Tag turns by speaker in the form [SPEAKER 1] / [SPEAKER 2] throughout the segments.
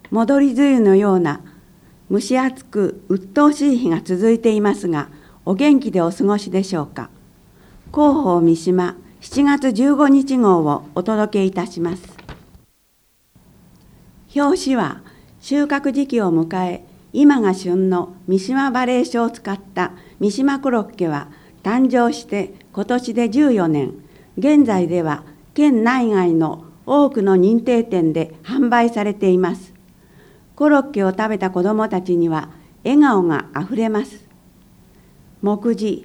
[SPEAKER 1] 戻り梅雨のような蒸し暑く鬱陶しい日が続いていますが、お元気でお過ごしでしょうか。広報三島7月15日号をお届けいたします。表紙は収穫時期を迎え、今が旬の三島馬鈴薯を使った三島コロッケは誕生して今年で14年、現在では県内外の多くの認定店で販売されています。コロッケを食べた子どもたちには笑顔があふれます。目次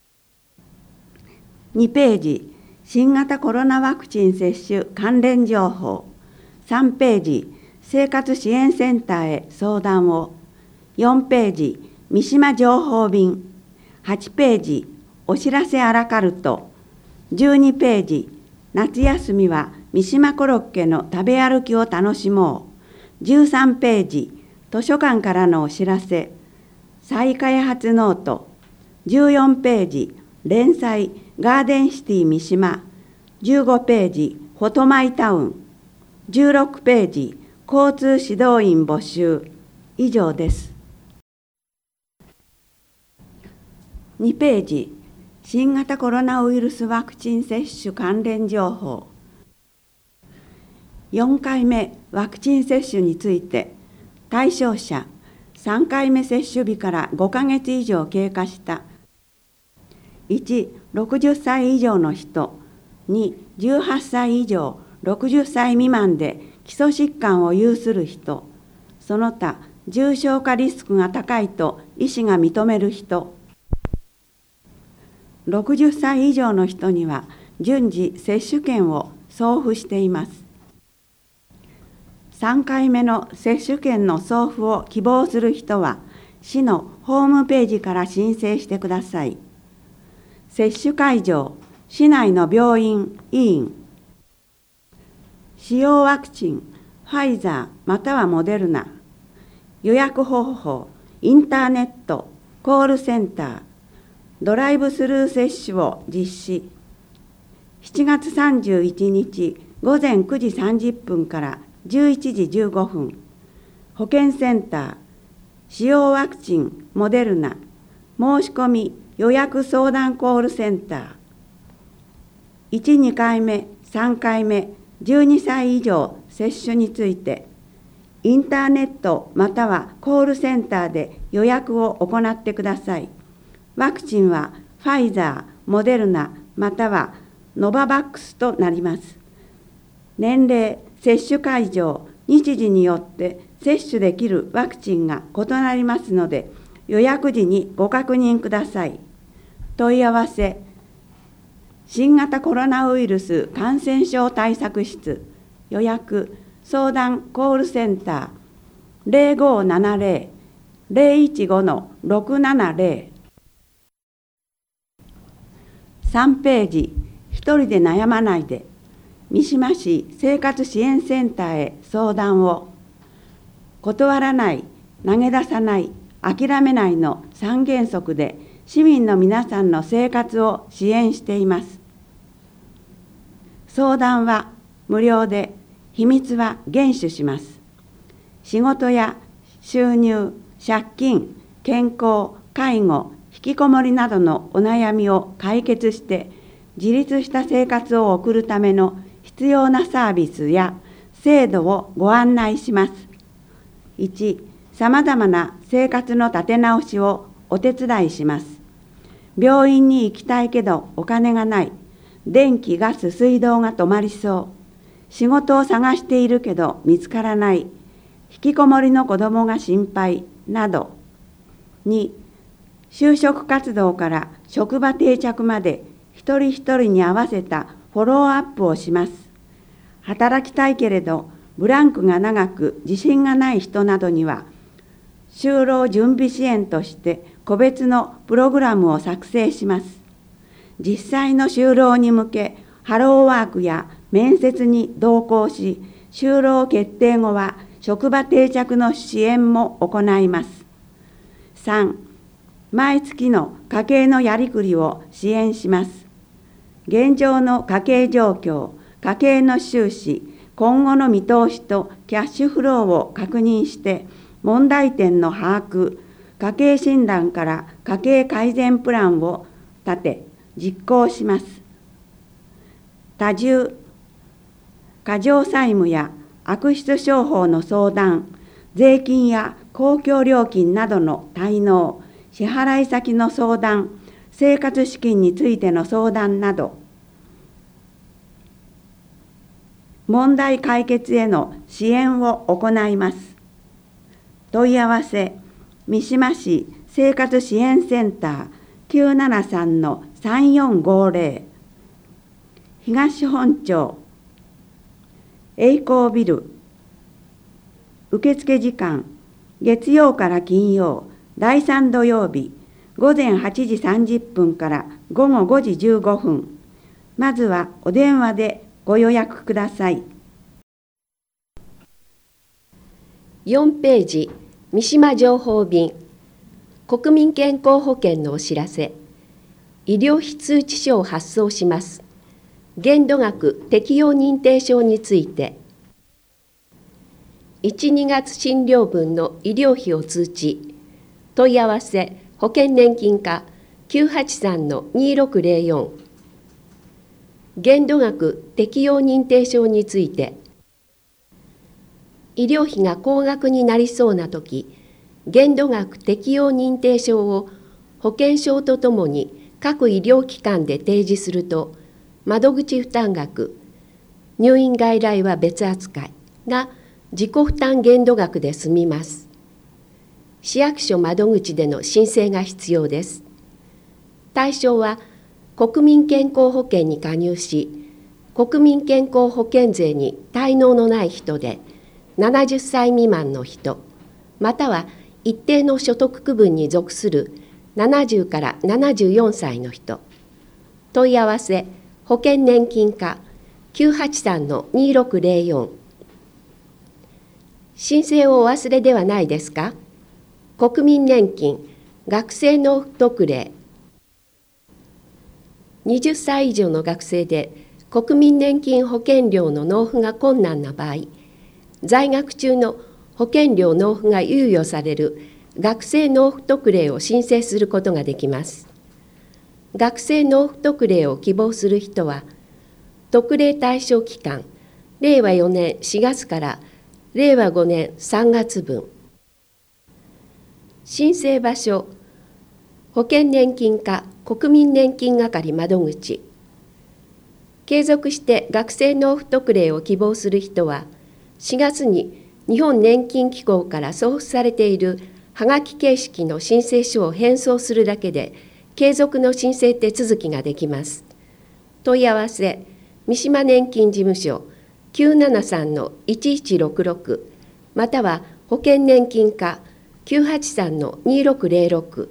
[SPEAKER 1] 2ページ、新型コロナワクチン接種関連情報。3ページ、生活支援センターへ相談を。4ページ、三島情報便。8ページ、お知らせアラカルト。12ページ、夏休みは三島コロッケの食べ歩きを楽しもう。13ページ、図書館からのお知らせ。再開発ノート。14ページ、連載ガーデンシティ三島。15ページ、フォトマイタウン。16ページ、交通指導員募集。以上です。2ページ、新型コロナウイルスワクチン接種関連情報。4回目ワクチン接種について、対象者、3回目接種日から5ヶ月以上経過した。1、60歳以上の人。2、18歳以上、60歳未満で基礎疾患を有する人。その他、重症化リスクが高いと医師が認める人。60歳以上の人には順次接種券を送付しています。3回目の接種券の送付を希望する人は、市のホームページから申請してください。接種会場、市内の病院、医院。使用ワクチン、ファイザーまたはモデルナ。予約方法、インターネット、コールセンター、ドライブスルー接種を実施。7月31日午前9時30分から11時15分、保健センター、使用ワクチン、モデルナ、申し込み予約相談コールセンター。1、2回目、3回目、12歳以上接種について、インターネットまたはコールセンターで予約を行ってください。ワクチンはファイザー、モデルナまたはノババックスとなります。年齢、接種会場、日時によって接種できるワクチンが異なりますので、予約時にご確認ください。問い合わせ、新型コロナウイルス感染症対策室、予約、相談コールセンター 0570-015-670。3ページ、一人で悩まないで。三島市生活支援センターへ相談を。断らない、投げ出さない、諦めないの3原則で市民の皆さんの生活を支援しています。相談は無料で、秘密は厳守します。仕事や収入、借金、健康、介護、引きこもりなどのお悩みを解決して自立した生活を送るための必要なサービスや制度をご案内します。1、さまざまな生活の立て直しをお手伝いします。病院に行きたいけどお金がない。電気、ガス、水道が止まりそう。仕事を探しているけど見つからない。引きこもりの子どもが心配など。2、就職活動から職場定着まで一人一人に合わせたフォローアップをします。働きたいけれどブランクが長く自信がない人などには、就労準備支援として個別のプログラムを作成します。実際の就労に向け、ハローワークや面接に同行し、就労決定後は職場定着の支援も行います。3、毎月の家計のやりくりを支援します。現状の家計状況、家計の収支、 今後の見通しとキャッシュフローを確認して問題点の把握、家計診断から家計改善プランを立て実行します。多重、過剰債務や悪質商法の相談、税金や公共料金などの滞納、支払い先の相談、生活資金についての相談など、問題解決への支援を行います。問い合わせ、三島市生活支援センター 973-3450、東本町栄光ビル。受付時間、月曜から金曜、第3土曜日、午前8時30分から午後5時15分。まずはお電話でご予約ください。
[SPEAKER 2] 4ページ、三島情報便、国民健康保険のお知らせ。医療費通知書を発送します。限度額適用認定証について。1、2月診療分の医療費を通知。問い合わせ、保険年金課 983-2604。限度額適用認定証について。医療費が高額になりそうなとき、限度額適用認定証を保険証とともに各医療機関で提示すると、窓口負担額、入院外来は別扱いが自己負担限度額で済みます。市役所窓口での申請が必要です。対象は国民健康保険に加入し、国民健康保険税に滞納のない人で、70歳未満の人、または一定の所得区分に属する70から74歳の人。問い合わせ、保険年金課 983-2604。申請をお忘れではないですか？国民年金、学生納付特例。20歳以上の学生で国民年金保険料の納付が困難な場合、在学中の保険料納付が猶予される学生納付特例を申請することができます。学生納付特例を希望する人は、特例対象期間、令和4年4月から令和5年3月分。申請場所、保険年金課国民年金係窓口。継続して学生納付特例を希望する人は、4月に日本年金機構から送付されているはがき形式の申請書を返送するだけで、継続の申請手続きができます。問い合わせ、三島年金事務所 973-1166 または保険年金課 983-2606。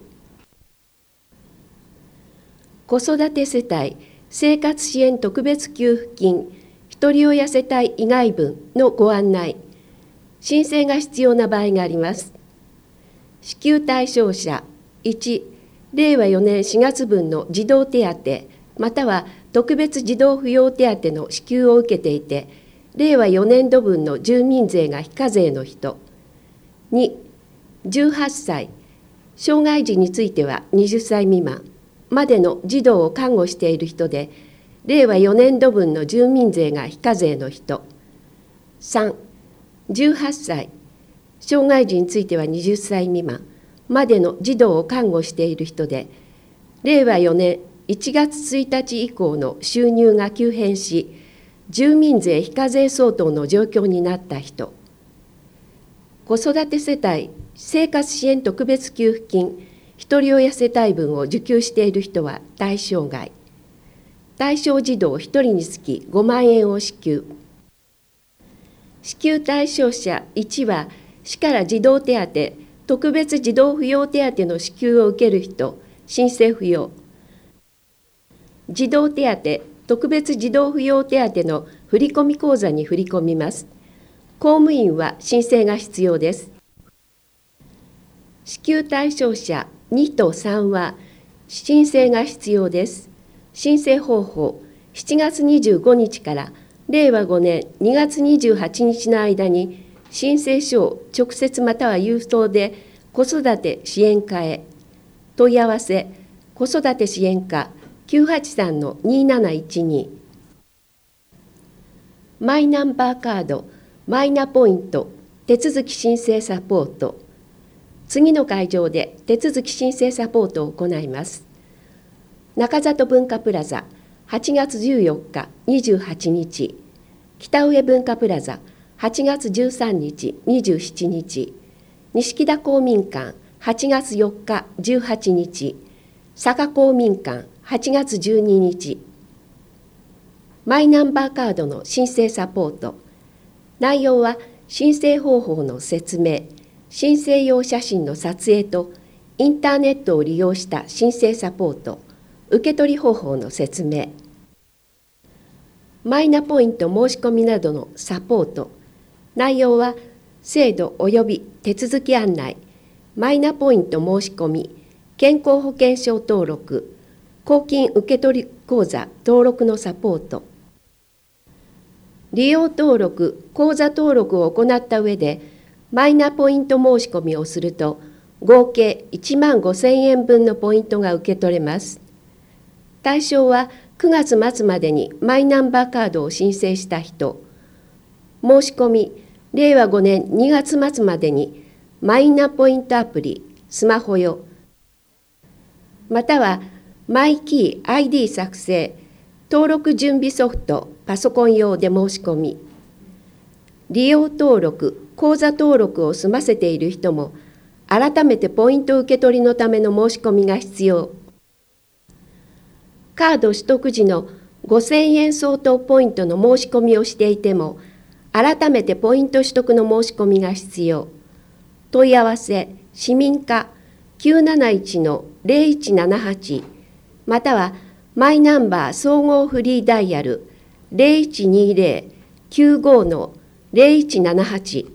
[SPEAKER 2] 子育て世帯生活支援特別給付金ひとり親世帯以外分のご案内。申請が必要な場合があります。支給対象者1、令和4年4月分の児童手当または特別児童扶養手当の支給を受けていて、令和4年度分の住民税が非課税の人。2、18歳、障害児については20歳未満までの児童を看護している人で、令和4年度分の住民税が非課税の人。3、18歳、障害児については20歳未満までの児童を看護している人で、令和4年1月1日以降の収入が急変し、住民税非課税相当の状況になった人。子育て世帯生活支援特別給付金ひとり親世帯分を受給している人は対象外。対象児童1人につき5万円を支給。支給対象者1は、市から児童手当、特別児童扶養手当の支給を受ける人、申請不要。児童手当、特別児童扶養手当の振込口座に振り込みます。公務員は申請が必要です。支給対象者2と3は申請が必要です。申請方法、7月25日から令和5年2月28日の間に申請書を直接または郵送で子育て支援課へ。問い合わせ子育て支援課 983-2712。マイナンバーカードマイナポイント手続き申請サポート。次の会場で手続き申請サポートを行います。中里文化プラザ8月14日28日、北上文化プラザ8月13日27日、錦田公民館8月4日18日、坂公民館8月12日。マイナンバーカードの申請サポート。内容は申請方法の説明、申請用写真の撮影とインターネットを利用した申請サポート、受け取り方法の説明、マイナポイント申し込みなどのサポート。内容は制度及び手続き案内、マイナポイント申し込み、健康保険証登録、公金受取口座登録のサポート。利用登録、口座登録を行った上で、マイナポイント申し込みをすると、合計1万5,000円分のポイントが受け取れます。対象は9月末までにマイナンバーカードを申請した人、申し込み、令和5年2月末までにマイナポイントアプリ、スマホ用、またはマイキー ID 作成、登録準備ソフト、パソコン用で申し込み、利用登録、口座登録を済ませている人も、改めてポイント受け取りのための申し込みが必要。カード取得時の5,000円相当ポイントの申し込みをしていても、改めてポイント取得の申し込みが必要。問い合わせ、市民課 971-0178、またはマイナンバー総合フリーダイヤル 0120-95-0178。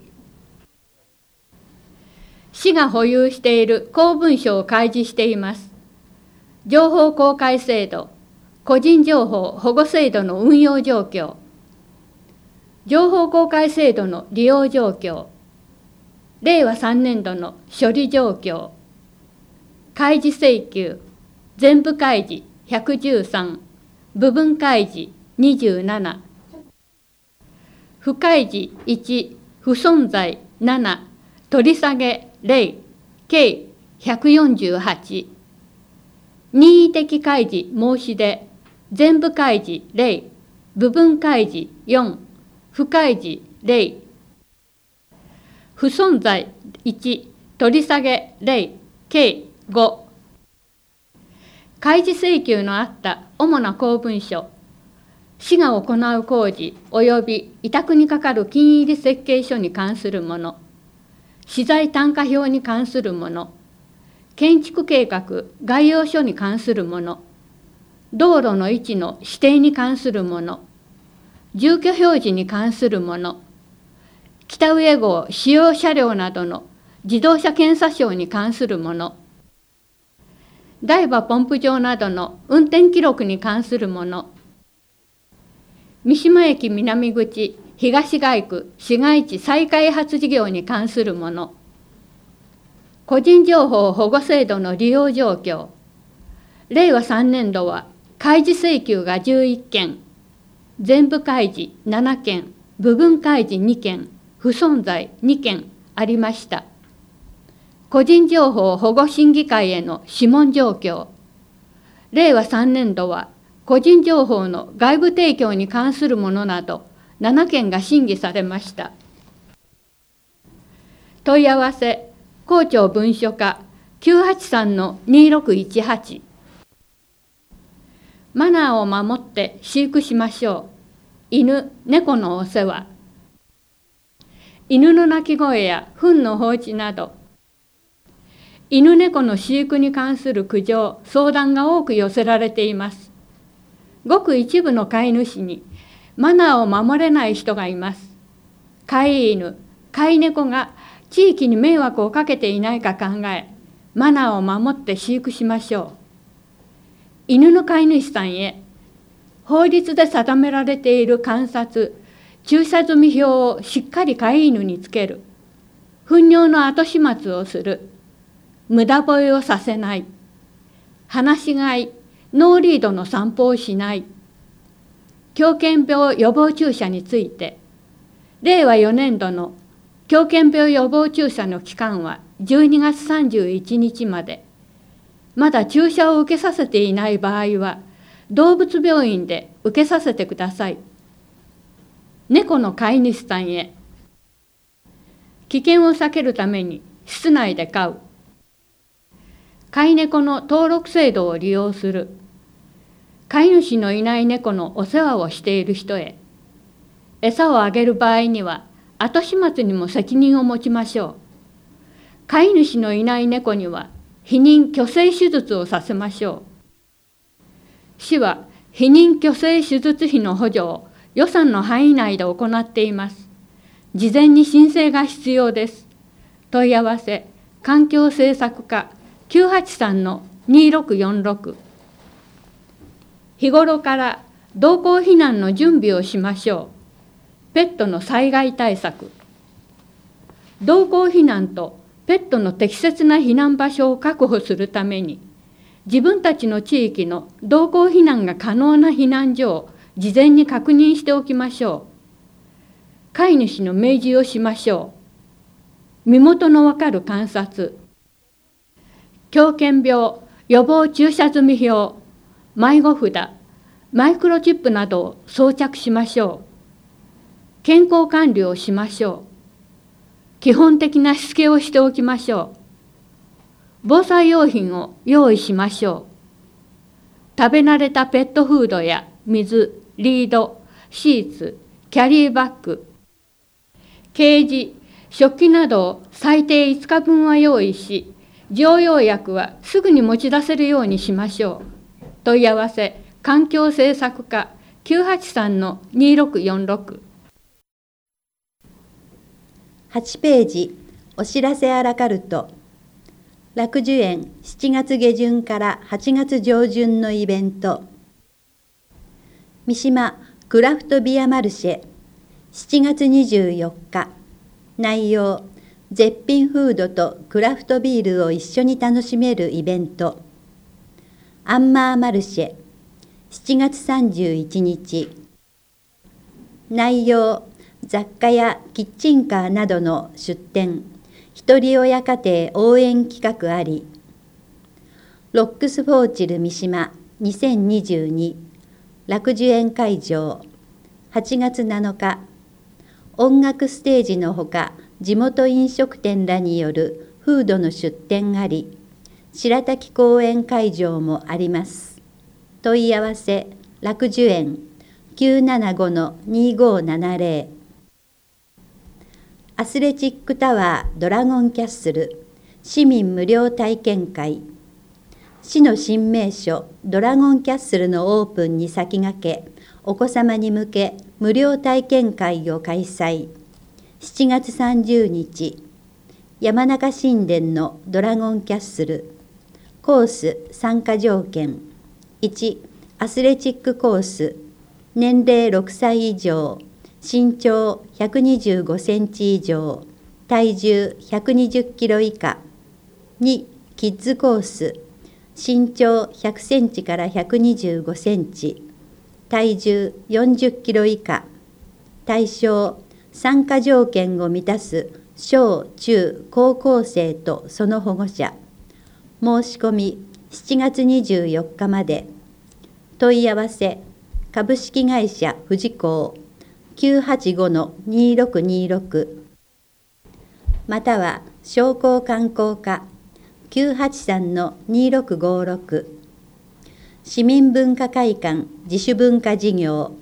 [SPEAKER 3] 市が保有している公文書を開示しています。情報公開制度、個人情報保護制度の運用状況、情報公開制度の利用状況、令和3年度の処理状況、開示請求、全部開示113、部分開示27、不開示1、不存在7、取り下げ0、計148、任意的開示申し出、全部開示0、部分開示4、不開示0、不存在1、取り下げ0、計5。開示請求のあった主な公文書、市が行う工事及び委託にかかる金入り設計書に関するもの、資材単価表に関するもの、建築計画概要書に関するもの、道路の位置の指定に関するもの、住居表示に関するもの、北上号使用車両などの自動車検査証に関するもの、台場ポンプ場などの運転記録に関するもの、三島駅南口東街区市街地再開発事業に関するもの、個人情報保護制度の利用状況、令和3年度は開示請求が11件、全部開示7件、部分開示2件、不存在2件ありました。個人情報保護審議会への諮問状況、令和3年度は個人情報の外部提供に関するものなど7件が審議されました。問い合わせ、公庁文書課 983-2618。マナーを守って飼育しましょう。犬、猫のお世話。犬の鳴き声や糞の放置など、犬猫の飼育に関する苦情、相談が多く寄せられています。ごく一部の飼い主にマナーを守れない人がいます。飼い犬、飼い猫が地域に迷惑をかけていないか考え、マナーを守って飼育しましょう。犬の飼い主さんへ、 法律で定められている観察、駐車済み表をしっかり飼い犬につける、糞尿の後始末をする、無駄吠えをさせない、放し飼い、ノーリードの散歩をしない、狂犬病予防注射について、令和4年度の狂犬病予防注射の期間は12月31日まで、まだ注射を受けさせていない場合は、動物病院で受けさせてください。猫の飼い主さんへ。危険を避けるために室内で飼う。飼い猫の登録制度を利用する。飼い主のいない猫のお世話をしている人へ。餌をあげる場合には、後始末にも責任を持ちましょう。飼い主のいない猫には、避妊去勢手術をさせましょう。市は避妊去勢手術費の補助を予算の範囲内で行っています。事前に申請が必要です。問い合わせ、環境政策課 983-2646。日頃から同行避難の準備をしましょう。ペットの災害対策。同行避難とペットの適切な避難場所を確保するために、自分たちの地域の同行避難が可能な避難所を事前に確認しておきましょう。飼い主の明示をしましょう。身元のわかる観察。狂犬病予防注射済み表、迷子札、マイクロチップなどを装着しましょう。健康管理をしましょう。基本的なしつけをしておきましょう。防災用品を用意しましょう。食べ慣れたペットフードや水、リード、シーツ、キャリーバッグ、ケージ、食器などを最低5日分は用意し、常用薬はすぐに持ち出せるようにしましょう。問い合わせ、環境政策課 983-2646。
[SPEAKER 4] 8ページ、お知らせアラカルト。楽寿園7月下旬から8月上旬のイベント。三島クラフトビアマルシェ7月24日。内容、絶品フードとクラフトビールを一緒に楽しめるイベント。アンマーマルシェ7月31日。内容、雑貨やキッチンカーなどの出店、ひとり親家庭応援企画あり。ロックスフォーチル三島2022楽寿園会場8月7日。音楽ステージのほか地元飲食店らによるフードの出店あり、白滝公園会場もあります。問い合わせ、楽寿園 975-2570。アスレチックタワードラゴンキャッスル市民無料体験会。市の新名所ドラゴンキャッスルのオープンに先駆け、お子様に向け無料体験会を開催。7月30日、山中神殿のドラゴンキャッスル。コース参加条件。1、アスレチックコース。年齢6歳以上。身長125センチ以上。体重120キロ以下。2、キッズコース。身長100センチから125センチ。体重40キロ以下。対象、参加条件を満たす小中高校生とその保護者。申し込み7月24日まで。問い合わせ、株式会社富士港 985-2626 または商工観光課 983-2656 市民文化会館自主文化事業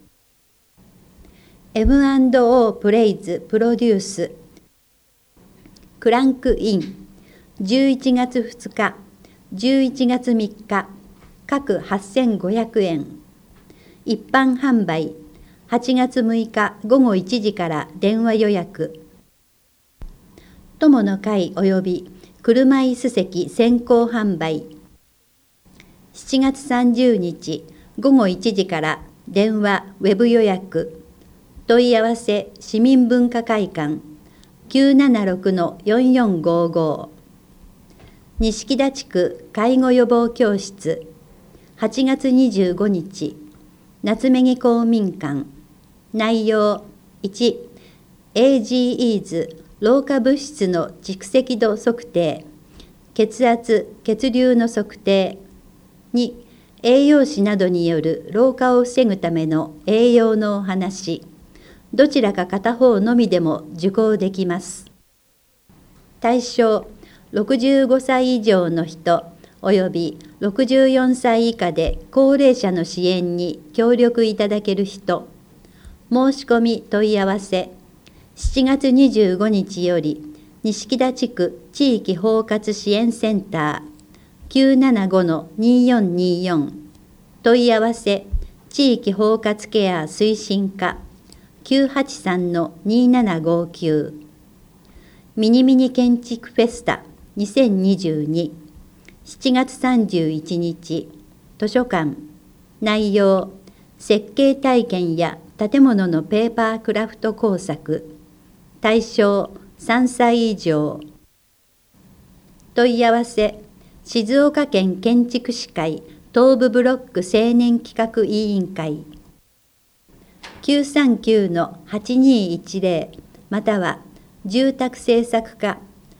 [SPEAKER 4] M&O プレイズプロデュースクランクイン11月2日11月3日各8500円一般販売8月6日午後1時から電話予約友の会及び車椅子席先行販売7月30日午後1時から電話ウェブ予約、問い合わせ市民文化会館 976-4455。 錦田地区介護予防教室8月25日、夏目木公民館。内容1、AGEs 老化物質の蓄積度測定、血圧・血流の測定。2、栄養士などによる老化を防ぐための栄養のお話。どちらか片方のみでも受講できます。対象、65歳以上の人および64歳以下で高齢者の支援に協力いただける人。申し込み問い合わせ、7月25日より錦田地区地域包括支援センター 975-2424。問い合わせ、地域包括ケア推進課 983-2759。ミニミニ建築フェスタ2022、7月31日、図書館。内容、設計体験や建物のペーパークラフト工作。対象、3歳以上。問い合わせ、静岡県建築士会東部ブロック青年企画委員会 939-8210 または住宅政策課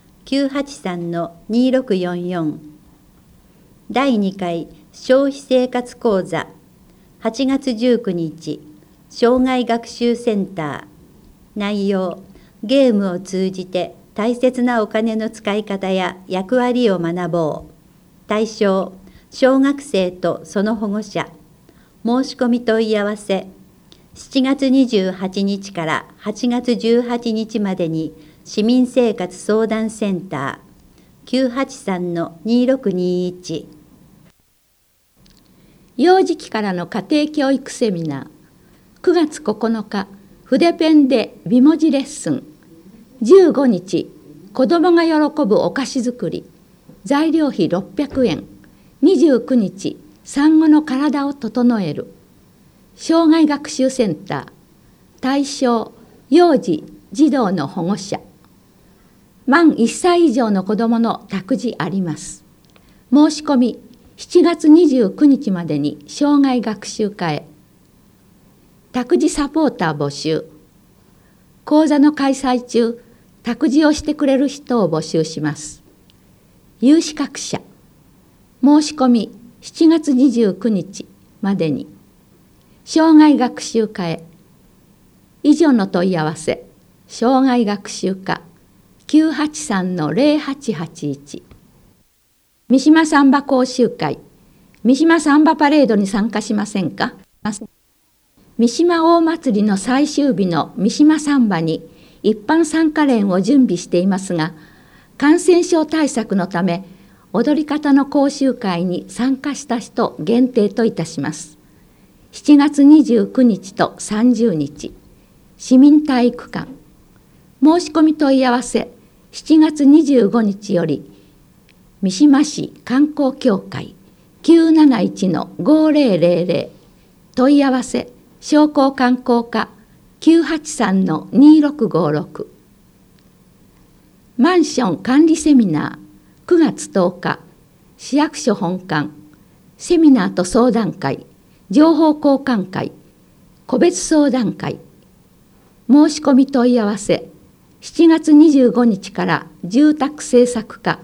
[SPEAKER 4] 983-2644。第2回消費生活講座8月19日、障害学習センター。内容、ゲームを通じて大切なお金の使い方や役割を学ぼう。対象、小学生とその保護者。申し込み問い合わせ、7月28日から8月18日までに市民生活相談センター 983-2621。
[SPEAKER 3] 幼児期からの家庭教育セミナー、9月9日、筆ペンで美文字レッスン。15日、子どもが喜ぶお菓子作り。材料費600円。29日、産後の体を整える。障害学習センター。対象、幼児・児童の保護者。満1歳以上の子どもの託児あります。申し込み、7月29日までに障害学習課へ。託児サポーター募集。講座の開催中、託児をしてくれる人を募集します。有資格者。申し込み7月29日までに。障害学習課へ。以上の問い合わせ、障害学習課 983-0881。三島サンバ講習会、三島サンバパレードに参加しませんか？三島大祭りの最終日の三島サンバに一般参加連を準備していますが、感染症対策のため、踊り方の講習会に参加した人限定といたします。7月29日と30日、市民体育館。申し込み問い合わせ、7月25日より、三島市観光協会 971-5000。問い合わせ、商工観光課 983-2656。マンション管理セミナー9月10日、市役所本館、セミナーと相談会、情報交換会、個別相談会。申し込み問い合わせ、7月25日から住宅政策課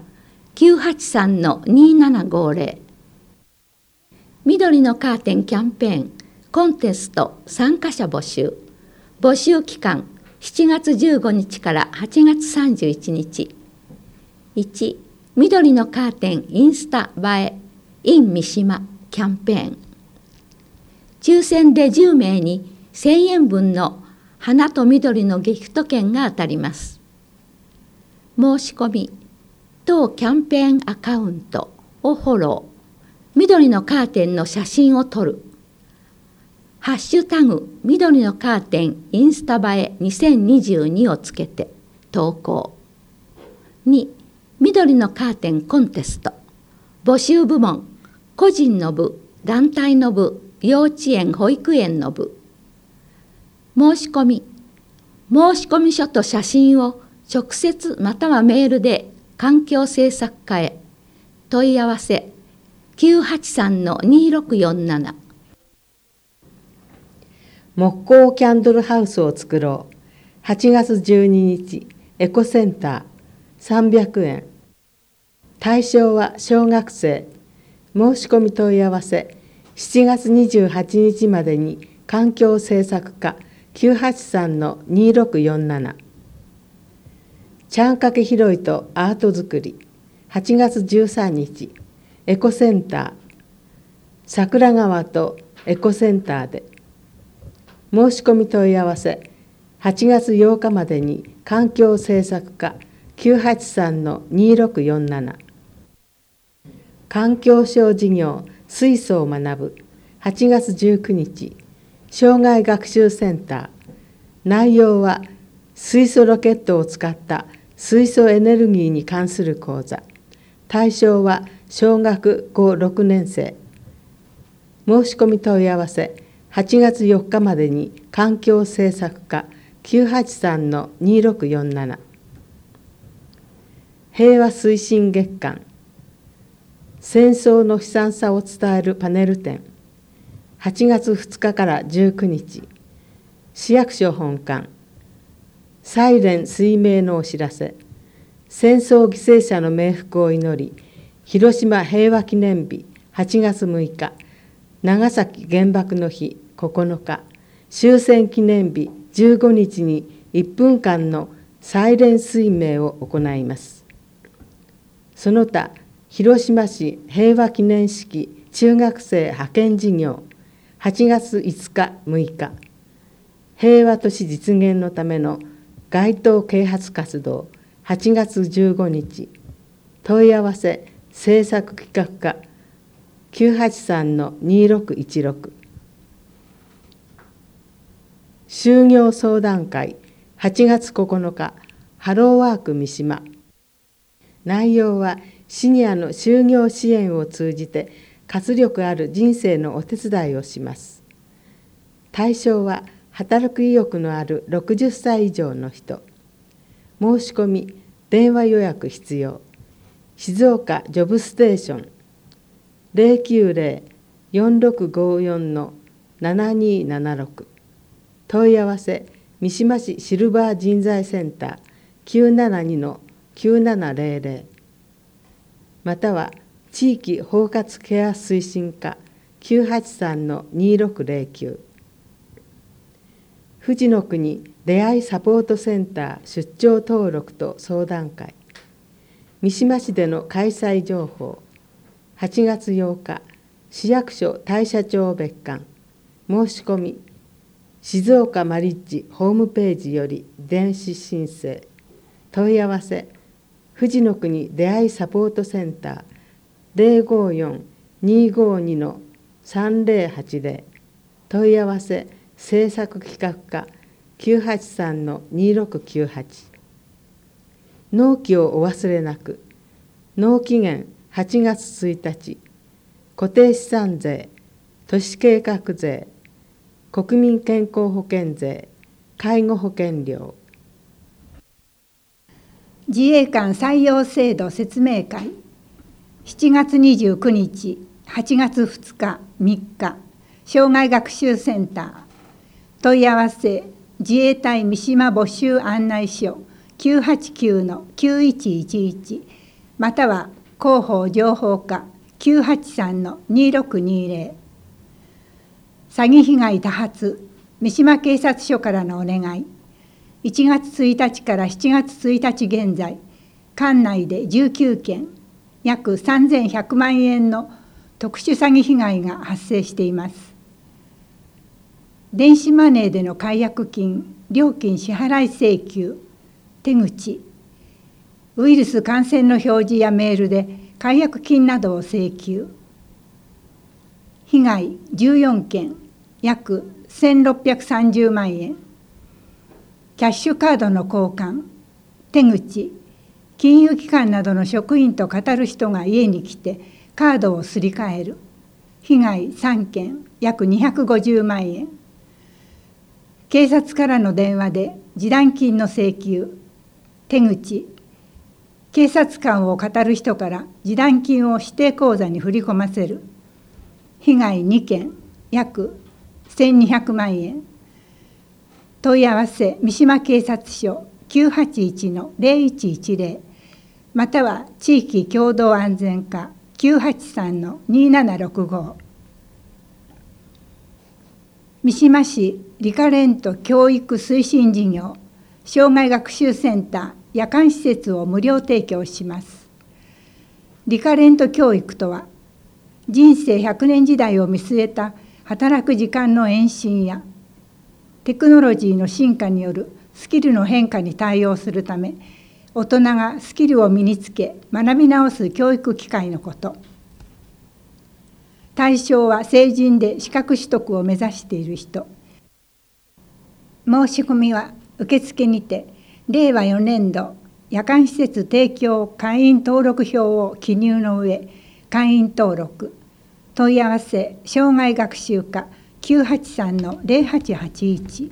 [SPEAKER 3] 983-2750。緑のカーテンキャンペーン、コンテスト参加者募集。募集期間、7月15日から8月31日。1、緑のカーテンインスタ映え in 三島キャンペーン。抽選で10名に1000円分の花と緑のギフト券が当たります。申し込み、当キャンペーンアカウントをフォロー。緑のカーテンの写真を撮る。ハッシュタグ緑のカーテンインスタ映え2022をつけて投稿。2、緑のカーテンコンテスト。募集部門、個人の部、団体の部、
[SPEAKER 5] 幼稚園保育園の部。申し込み書と写真を直接またはメールで環境政策課へ。問い合わせ 983-2647。
[SPEAKER 6] 木工キャンドルハウスを作ろう。8月12日、エコセンター300円。対象は小学生。申し込み問い合わせ7月28日までに環境政策課 983-2647。ちゃんかけ拾いとアート作り8月13日、エコセンター桜川とエコセンターで。申し込み問い合わせ8月8日までに環境政策課 983-2647。環境省事業水素を学ぶ8月19日、障害学習センター。内容は水素ロケットを使った水素エネルギーに関する講座。対象は小学5、6年生。申し込み問い合わせ8月4日までに環境政策課 983-2647。平和推進月間戦争の悲惨さを伝えるパネル展8月2日から19日、市役所本館。サイレン水明のお知らせ。戦争犠牲者の冥福を祈り、広島平和記念日8月6日、長崎原爆の日9日、終戦記念日15日に1分間のサイレン水明を行います。その他、広島市平和記念式中学生派遣事業8月5日6日、平和都市実現のための街頭啓発活動8月15日。問い合わせ政策企画課 983-2616。就業相談会8月9日、ハローワーク三島。内容はシニアの就業支援を通じて活力ある人生のお手伝いをします。対象は働く意欲のある60歳以上の人。申し込み、電話予約必要。静岡ジョブステーション 090-4654-7276。問い合わせ三島市シルバー人材センター 972-9700。または地域包括ケア推進課 983-2609。富士の国出会いサポートセンター出張登録と相談会。三島市での開催情報8月8日、市役所大社長別館。申し込み静岡マリッジホームページより電子申請。問い合わせ富士の国出会いサポートセンター 054-252-3080。問い合わせ政策企画課 983-2698。納期をお忘れなく。納期限8月1日。固定資産税、都市計画税、国民健康保険税、介護保険料。
[SPEAKER 7] 自衛官採用制度説明会7月29日、8月2日、3日、障害学習センター。問い合わせ自衛隊三島募集案内所 989-9111 または広報情報課 983-2620。詐欺被害多発三島警察署からのお願い。1月1日から7月1日現在、管内で19件、約3100万円の特殊詐欺被害が発生しています。電子マネーでの解約金、料金支払い請求、手口、ウイルス感染の表示やメールで解約金などを請求。被害14件、約1630万円。キャッシュカードの交換、手口、金融機関などの職員と語る人が家に来てカードをすり替える。被害3件、 約250万円。警察からの電話で示談金の請求。手口。警察官を語る人から示談金を指定口座に振り込ませる。被害2件、約1200万円。問い合わせ三島警察署 981-0110 または地域共同安全課 983-2765。三島市リカレント教育推進事業障害学習センター夜間施設を無料提供します。リカレント教育とは、人生100年時代を見据えた働く時間の延伸やテクノロジーの進化によるスキルの変化に対応するため、大人がスキルを身につけ学び直す教育機会のこと。対象は成人で資格取得を目指している人。申し込みは受付にて、令和4年度夜間施設提供会員登録票を記入の上、会員登録。問い合わせ障害学習課 983-0881。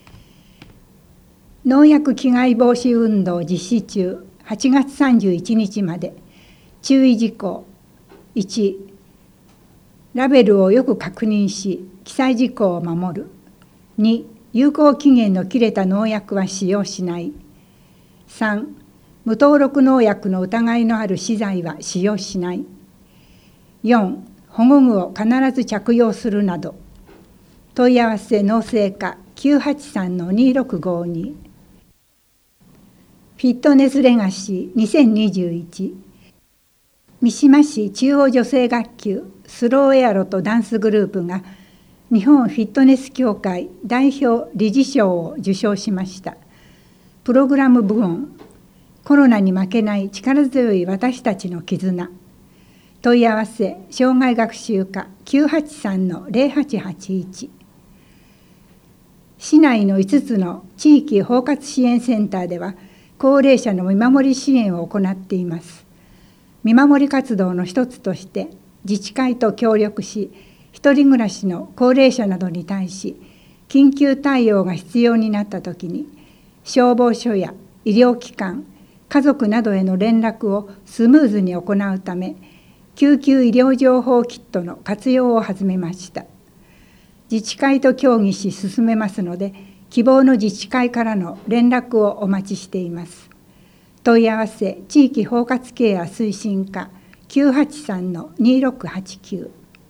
[SPEAKER 7] 農薬危害防止運動実施中8月31日まで。注意事項。1、ラベルをよく確認し記載事項を守る。2、有効期限の切れた農薬は使用しない。3、無登録農薬の疑いのある資材は使用しない。4、保護具を必ず着用するなど。問い合わせ農政課 983-2652。フィットネスレガシー2021。三島市中央女性学級スローエアロとダンスグループが日本フィットネス協会代表理事賞を受賞しました。プログラム部門、コロナに負けない力強い私たちの絆。問い合わせ障害学習課 983-0881。市内の5つの地域包括支援センターでは高齢者の見守り支援を行っています。見守り活動の一つとして自治会と協力し、一人暮らしの高齢者などに対し緊急対応が必要になったときに、消防署や医療機関、家族などへの連絡をスムーズに行うため、救急医療情報キットの活用を始めました。自治会と協議し進めますので、希望の自治会からの連絡をお待ちしています。問い合わせ地域包括ケア推進課 983-2689。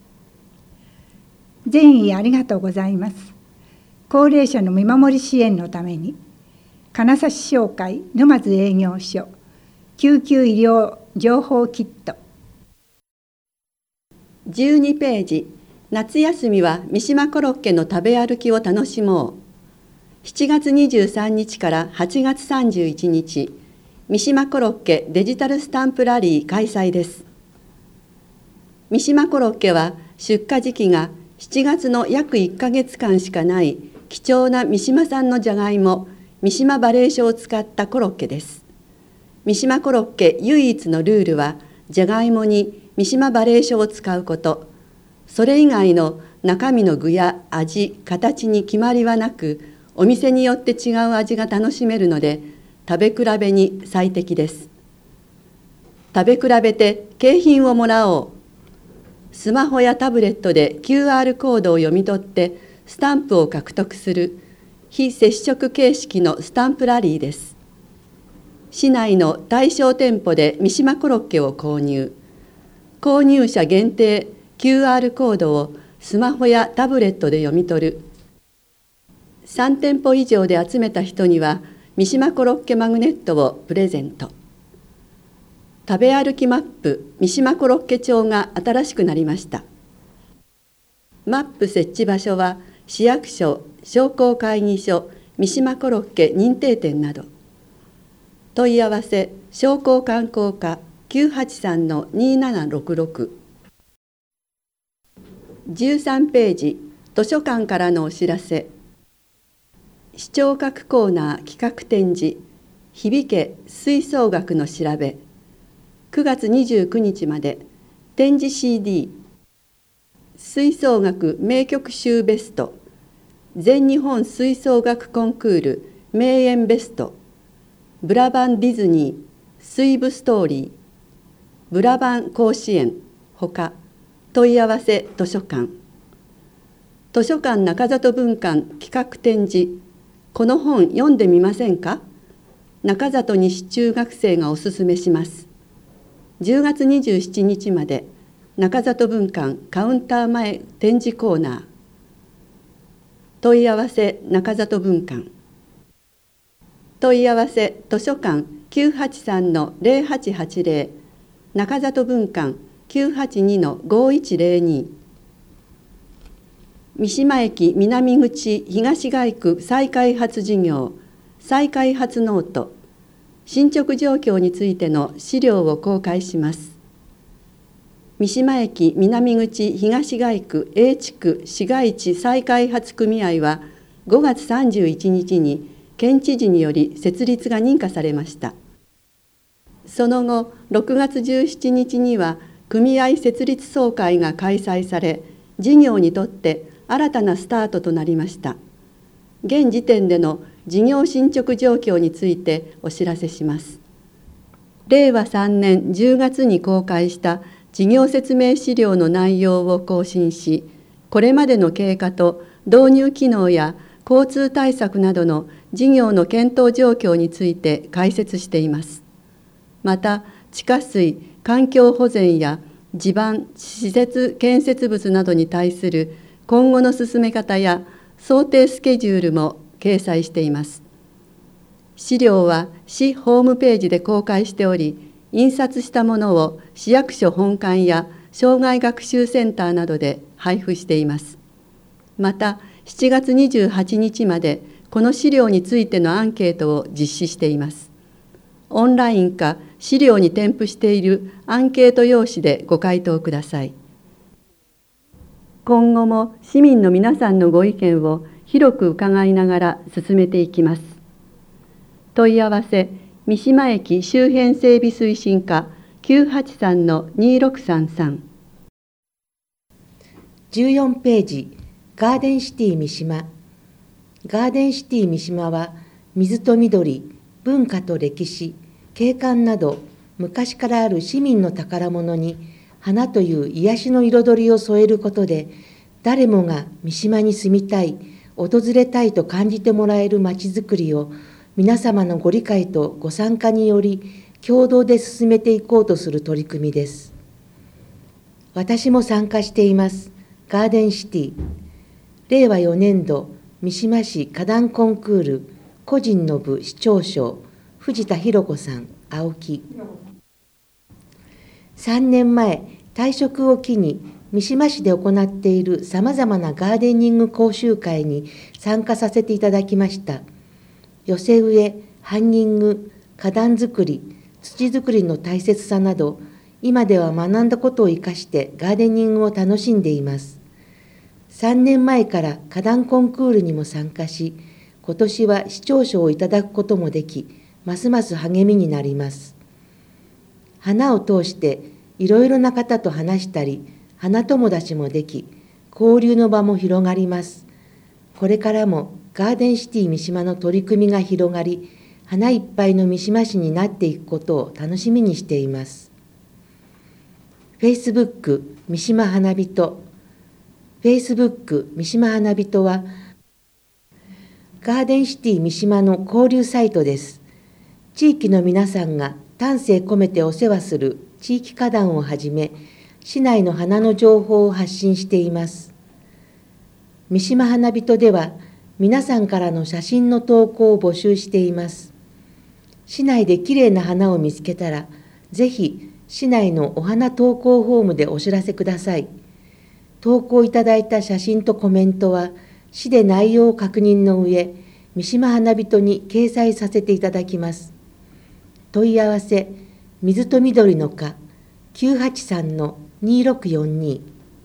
[SPEAKER 7] 善意ありがとうございます。高齢者の見守り支援のために、金指商会沼津営業所救急医療情報キット。
[SPEAKER 1] 12ページ、夏休みは三島コロッケの食べ歩きを楽しもう。7月23日から8月31日、三島コロッケデジタルスタンプラリー開催です。三島コロッケは出荷時期が7月の約1ヶ月間しかない貴重な三島産のじゃがいも、三島バレー種を使ったコロッケです。三島コロッケ唯一のルールは、じゃがいもに三島バレー種を使うこと。それ以外の中身の具や味、形に決まりはなく、お店によって違う味が楽しめるので、食べ比べに最適です。食べ比べて景品をもらおう。スマホやタブレットで QR コードを読み取ってスタンプを獲得する非接触形式のスタンプラリーです。市内の対象店舗で三島コロッケを購入。購入者限定 QR コードをスマホやタブレットで読み取る。3店舗以上で集めた人には三島コロッケマグネットをプレゼント。食べ歩きマップ三島コロッケ帳が新しくなりました。マップ設置場所は市役所、商工会議所、三島コロッケ認定店など。問い合わせ商工観光課 983-2766。13ページ、図書館からのお知らせ。視聴覚コーナー企画展示、響け吹奏楽の調べ。9月29日まで展示 CD。
[SPEAKER 8] 吹奏楽名曲集ベスト、全日本吹奏楽コンクール名演ベスト、ブラバンディズニー水部ストーリー、ブラバン甲子園ほか、問い合わせ図書館。図書館中里文館企画展示、この本読んでみませんか？中里西中学生がおすすめします。10月27日まで、中里文館カウンター前展示コーナー。問い合わせ中里文館。問い合わせ図書館 983-0880、中里文館 982-5102。三島駅南口東街区再開発事業再開発ノート、進捗状況についての資料を公開します。三島駅南口東街区 A 地区市街地再開発組合は5月31日に県知事により設立が認可されました。その後、6月17日には組合設立総会が開催され、事業にとって新たなスタートとなりました。現時点での事業進捗状況についてお知らせします。令和3年10月に公開した事業説明資料の内容を更新し、これまでの経過と導入機能や交通対策などの事業の検討状況について解説しています。また、地下水、環境保全や地盤、施設建設物などに対する今後の進め方や想定スケジュールも掲載しています。資料は市ホームページで公開しており、印刷したものを市役所本館や障害学習センターなどで配布しています。また、7月28日までこの資料についてのアンケートを実施しています。オンラインか資料に添付しているアンケート用紙でご回答ください。今後も市民の皆さんのご意見を広く伺いながら進めていきます。問い合わせ三島駅周辺整備推進課 983-2633。
[SPEAKER 9] 14ページ、ガーデンシティ三島。ガーデンシティ三島は、水と緑、文化と歴史、景観など、昔からある市民の宝物に、花という癒しの彩りを添えることで、誰もが三島に住みたい、訪れたいと感じてもらえるまちづくりを、皆様のご理解とご参加により共同で進めていこうとする取り組みです。私も参加しています。ガーデンシティ。令和4年度三島市花壇コンクール個人の部市長賞、藤田博子さん、青木。3年前、退職を機に三島市で行っているさまざまなガーデニング講習会に参加させていただきました。寄せ植え、ハンギング、花壇作り、土作りの大切さなど、今では学んだことを生かしてガーデニングを楽しんでいます。3年前から花壇コンクールにも参加し、今年は市長賞をいただくこともでき、ますます励みになります。花を通していろいろな方と話したり、花友達もでき、交流の場も広がります。これからもガーデンシティ三島の取り組みが広がり、花いっぱいの三島市になっていくことを楽しみにしています。Facebook 三島花人。Facebook 三島花人は、ガーデンシティ三島の交流サイトです。地域の皆さんが丹精込めてお世話する地域花壇をはじめ、市内の花の情報を発信しています。三島花人では、皆さんからの写真の投稿を募集しています。市内できれいな花を見つけたら、ぜひ市内のお花投稿フォームでお知らせください。投稿いただいた写真とコメントは、市で内容を確認の上、三島花人に掲載させていただきます。問い合わせ、水と緑の課 983-2642。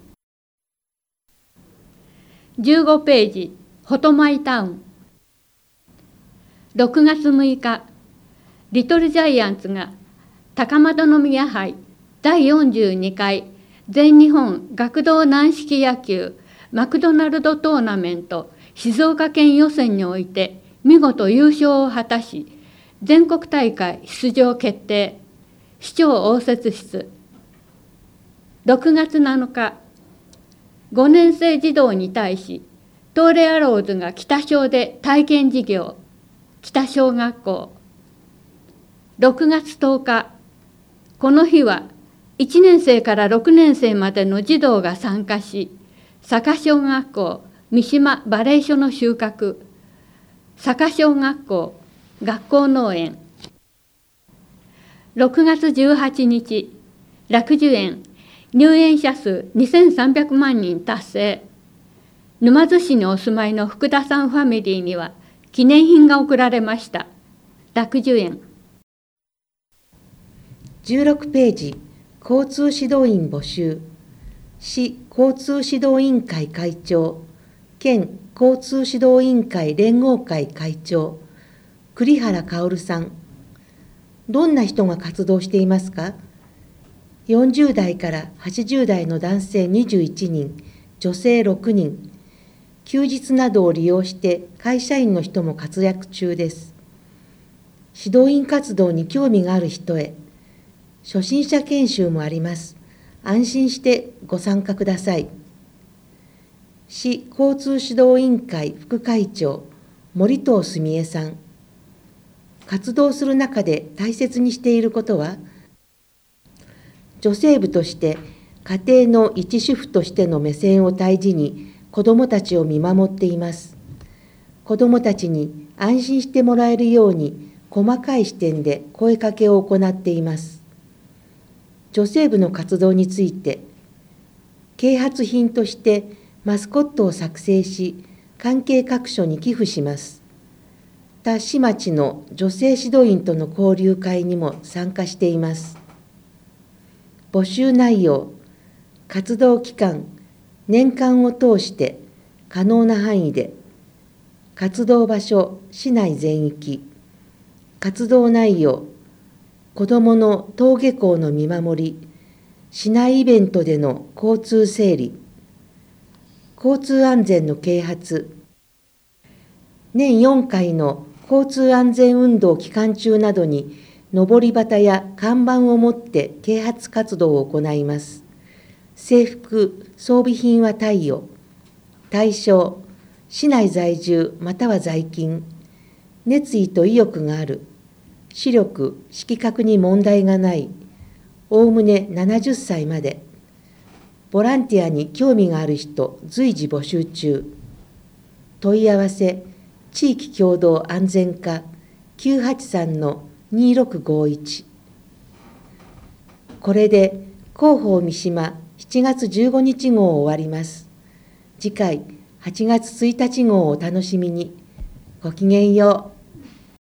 [SPEAKER 3] 15ページ、フォトマイタウン。6月6日、リトルジャイアンツが高円宮杯第42回全日本学童軟式野球マクドナルドトーナメント静岡県予選において見事優勝を果たし、全国大会出場決定。市長応接室。6月7日、5年生児童に対し、東レアローズが北小で体験授業、北小学校。6月10日、この日は1年生から6年生までの児童が参加し、佐賀小学校三島バレー所の収穫、佐賀小学校学校農園。6月18日、楽寿園入園者数2300万人達成。沼津市にお住まいの福田さんファミリーには記念品が贈られました。楽寿園。
[SPEAKER 9] 16ページ、交通指導員募集。市交通指導委員会会長、県交通指導委員会連合会会長、栗原薫さん。どんな人が活動していますか？40代から80代の男性21人、女性6人。休日などを利用して会社員の人も活躍中です。指導員活動に興味がある人へ、初心者研修もあります。安心してご参加ください。市交通指導委員会副会長、森藤澄江さん。活動する中で大切にしていることは、女性部として家庭の一主婦としての目線を大事に子どもたちを見守っています。子どもたちに安心してもらえるように細かい視点で声かけを行っています。女性部の活動について、啓発品としてマスコットを作成し、関係各所に寄付します。他市町の女性指導員との交流会にも参加しています。募集内容、活動期間、年間を通して可能な範囲で、活動場所、市内全域、活動内容、子どもの登下校の見守り、市内イベントでの交通整理、交通安全の啓発、年4回の交通安全運動期間中などに、上り旗や看板を持って啓発活動を行います。制服、装備品は貸与、対象、市内在住または在勤、熱意と意欲がある、視力、色覚に問題がない、おおむね70歳まで、ボランティアに興味がある人、随時募集中。問い合わせ、地域共同安全課 983-2651。これで広報三島7月15日号を終わります。次回8月1日号をお楽しみに。ごきげんよう。